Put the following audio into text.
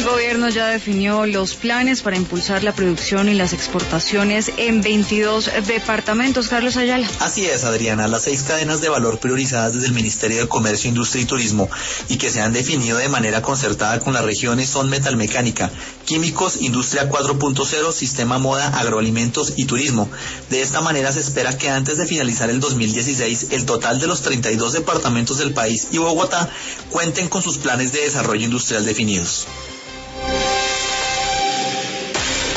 gobierno ya definió los planes para impulsar la producción y las exportaciones en 22 departamentos. Carlos Ayala. Así es, Adriana, las 6 cadenas de valor priorizadas desde el Ministerio de Comercio, Industria y Turismo y que se han definido de manera concertada con las regiones son metalmecánica, químicos, industria 4.0, sistema moda, agroalimentos y turismo. De esta manera se espera que antes de finalizar el 2016, el total de los 32 departamentos del país y Bogotá cuenten con sus planes de desarrollo industrial definidos.